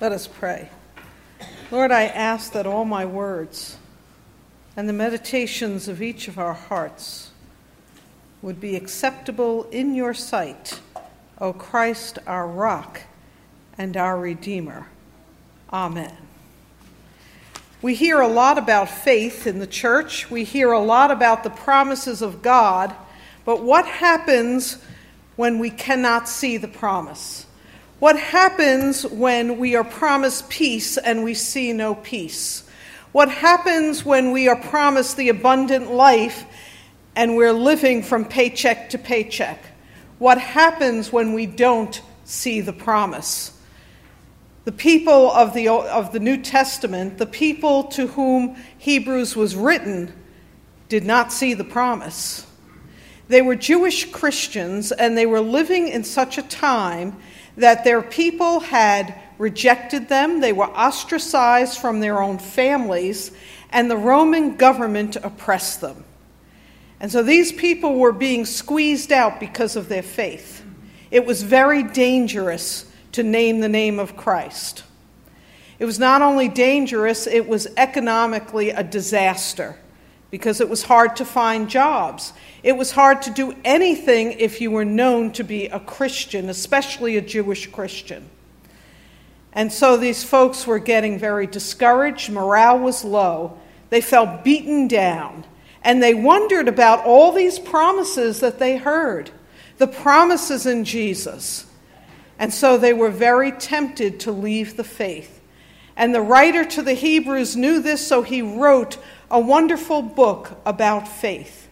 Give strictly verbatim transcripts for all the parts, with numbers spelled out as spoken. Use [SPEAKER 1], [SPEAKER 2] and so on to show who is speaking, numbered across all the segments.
[SPEAKER 1] Let us pray. Lord, I ask that all my words and the meditations of each of our hearts would be acceptable in your sight, O Christ, our rock and our Redeemer. Amen. We hear a lot about faith in the church. We hear a lot about the promises of God, but what happens when we cannot see the promise? What happens when we are promised peace and we see no peace? What happens when we are promised the abundant life and we're living from paycheck to paycheck? What happens when we don't see the promise? The people of the, of the New Testament, the people to whom Hebrews was written, did not see the promise. They were Jewish Christians, and they were living in such a time that their people had rejected them. They were ostracized from their own families, and the Roman government oppressed them. And so these people were being squeezed out because of their faith. It was very dangerous to name the name of Christ. It was not only dangerous, it was economically a disaster because it was hard to find jobs. It was hard to do anything if you were known to be a Christian, especially a Jewish Christian. And so these folks were getting very discouraged. Morale was low. They felt beaten down. And they wondered about all these promises that they heard, the promises in Jesus. And so they were very tempted to leave the faith. And the writer to the Hebrews knew this, so he wrote a wonderful book about faith.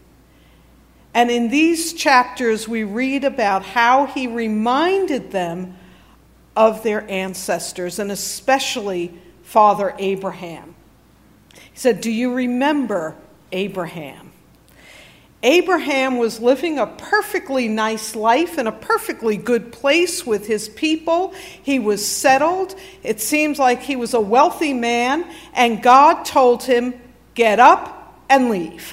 [SPEAKER 1] And in these chapters, we read about how he reminded them of their ancestors, and especially Father Abraham. He said, "Do you remember Abraham?" Abraham was living a perfectly nice life in a perfectly good place with his people. He was settled. It seems like he was a wealthy man, and God told him, "Get up and leave."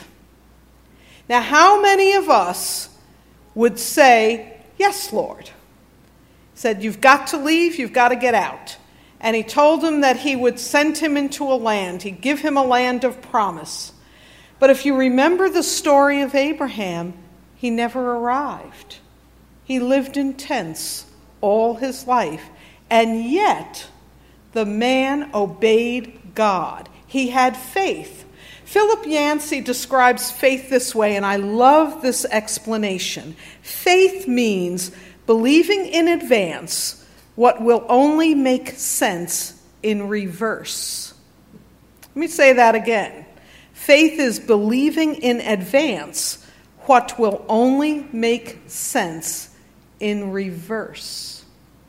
[SPEAKER 1] Now, how many of us would say, "Yes, Lord"? He said, "You've got to leave, you've got to get out." And he told him that he would send him into a land. He'd give him a land of promise. But if you remember the story of Abraham, he never arrived. He lived in tents all his life. And yet, the man obeyed God. He had faith. Philip Yancey describes faith this way, and I love this explanation. Faith means believing in advance what will only make sense in reverse. Let me say that again. Faith is believing in advance what will only make sense in reverse.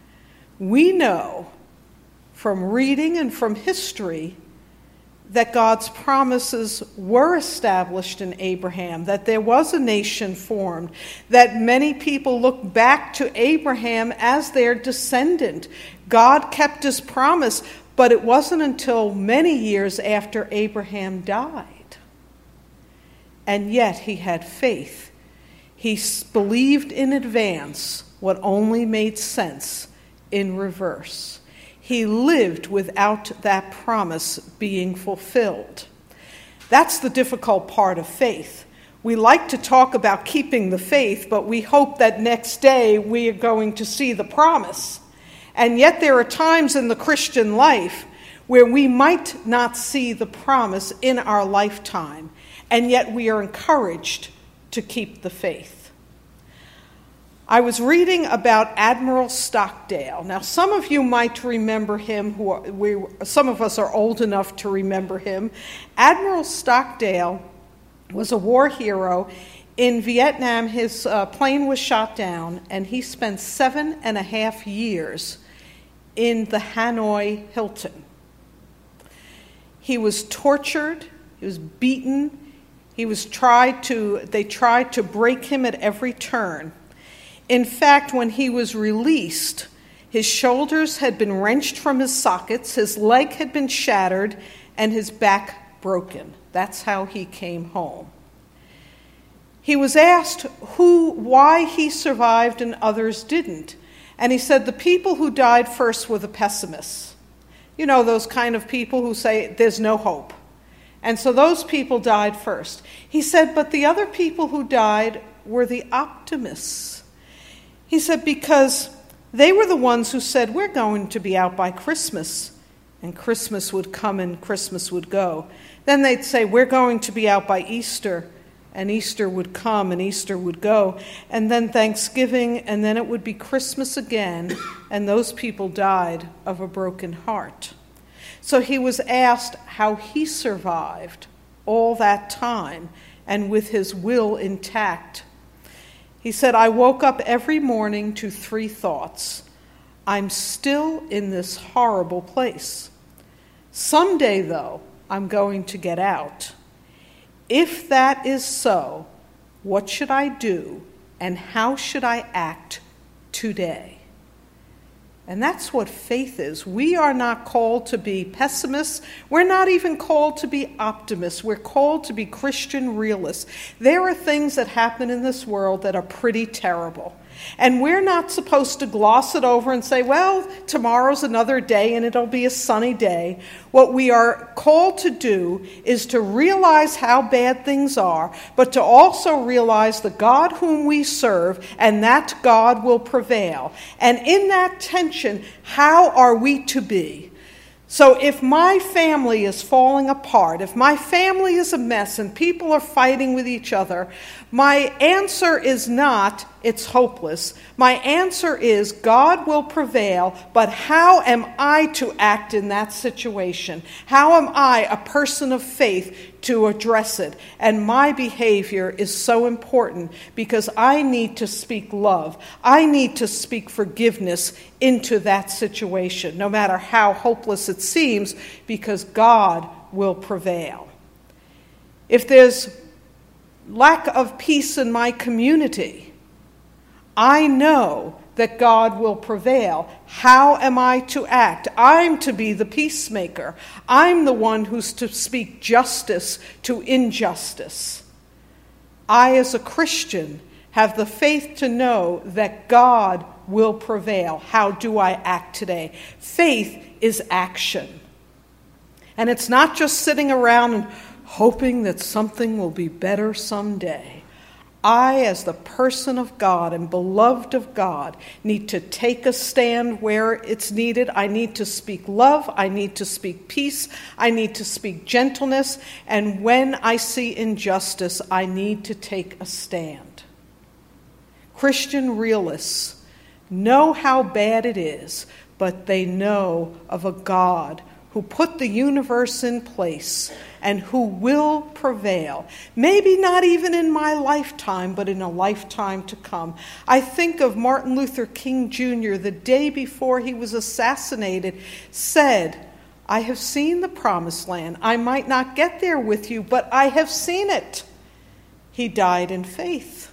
[SPEAKER 1] We know from reading and from history that God's promises were established in Abraham, that there was a nation formed, that many people look back to Abraham as their descendant. God kept his promise, but it wasn't until many years after Abraham died. And yet he had faith. He believed in advance what only made sense in reverse. He lived without that promise being fulfilled. That's the difficult part of faith. We like to talk about keeping the faith, but we hope that next day we are going to see the promise. And yet there are times in the Christian life where we might not see the promise in our lifetime, and yet we are encouraged to keep the faith. I was reading about Admiral Stockdale. Now, some of you might remember him. Who are, we, some of us are old enough to remember him. Admiral Stockdale was a war hero. In Vietnam, his uh, plane was shot down, and he spent seven and a half years in the Hanoi Hilton. He was tortured. He was beaten. He was tried to, they tried to break him at every turn. In fact, when he was released, his shoulders had been wrenched from his sockets, his leg had been shattered, and his back broken. That's how he came home. He was asked who, why he survived and others didn't. And he said the people who died first were the pessimists. You know, those kind of people who say there's no hope. And so those people died first. He said, but the other people who died were the optimists. He said, because they were the ones who said, we're going to be out by Christmas. And Christmas would come and Christmas would go. Then they'd say, we're going to be out by Easter. And Easter would come and Easter would go. And then Thanksgiving, and then it would be Christmas again. And those people died of a broken heart. So he was asked how he survived all that time and with his will intact. He said, I woke up every morning to three thoughts. I'm still in this horrible place. Someday, though, I'm going to get out. If that is so, what should I do and how should I act today? And that's what faith is. We are not called to be pessimists. We're not even called to be optimists. We're called to be Christian realists. There are things that happen in this world that are pretty terrible. And we're not supposed to gloss it over and say, well, tomorrow's another day and it'll be a sunny day. What we are called to do is to realize how bad things are, but to also realize the God whom we serve, and that God will prevail. And in that tension, how are we to be? So if my family is falling apart, if my family is a mess and people are fighting with each other, my answer is not, it's hopeless. My answer is, God will prevail, but how am I to act in that situation? How am I, a person of faith, to address it? And my behavior is so important because I need to speak love. I need to speak forgiveness into that situation, no matter how hopeless it seems, because God will prevail. If there's lack of peace in my community, I know that God will prevail. How am I to act? I'm to be the peacemaker. I'm the one who's to speak justice to injustice. I, as a Christian, have the faith to know that God will prevail. How do I act today? Faith is action. And it's not just sitting around and hoping that something will be better someday. I, as the person of God and beloved of God, need to take a stand where it's needed. I need to speak love. I need to speak peace. I need to speak gentleness. And when I see injustice, I need to take a stand. Christian realists know how bad it is, but they know of a God who put the universe in place and who will prevail. Maybe not even in my lifetime, but in a lifetime to come. I think of Martin Luther King Junior, the day before he was assassinated, said, I have seen the promised land. I might not get there with you, but I have seen it. He died in faith.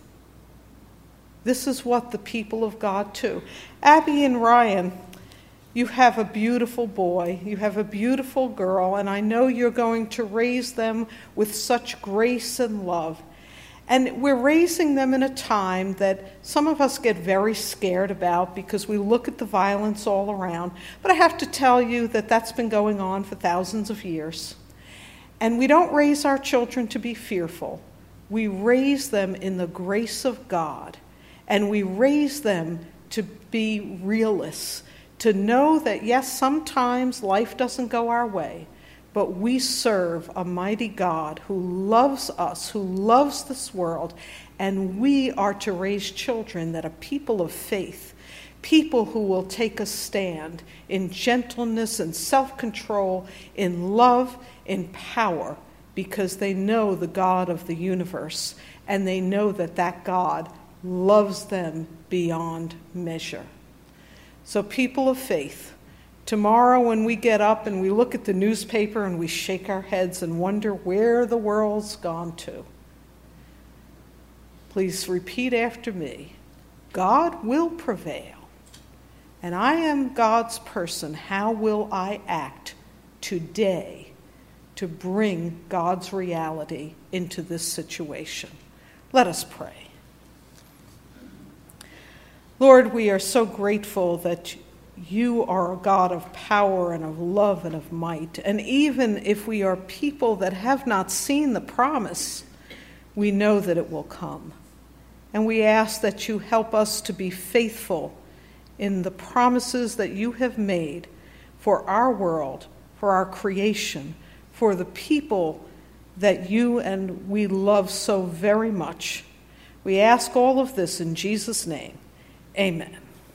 [SPEAKER 1] This is what the people of God do. Abby and Ryan, you have a beautiful boy, you have a beautiful girl, and I know you're going to raise them with such grace and love. And we're raising them in a time that some of us get very scared about because we look at the violence all around. But I have to tell you that that's been going on for thousands of years. And we don't raise our children to be fearful. We raise them in the grace of God. And we raise them to be realists. To know that, yes, sometimes life doesn't go our way, but we serve a mighty God who loves us, who loves this world, and we are to raise children that are people of faith, people who will take a stand in gentleness and self-control, in love, in power, because they know the God of the universe, and they know that that God loves them beyond measure. So people of faith, tomorrow when we get up and we look at the newspaper and we shake our heads and wonder where the world's gone to, please repeat after me. God will prevail. And I am God's person. How will I act today to bring God's reality into this situation? Let us pray. Lord, we are so grateful that you are a God of power and of love and of might. And even if we are people that have not seen the promise, we know that it will come. And we ask that you help us to be faithful in the promises that you have made for our world, for our creation, for the people that you and we love so very much. We ask all of this in Jesus' name. Amen.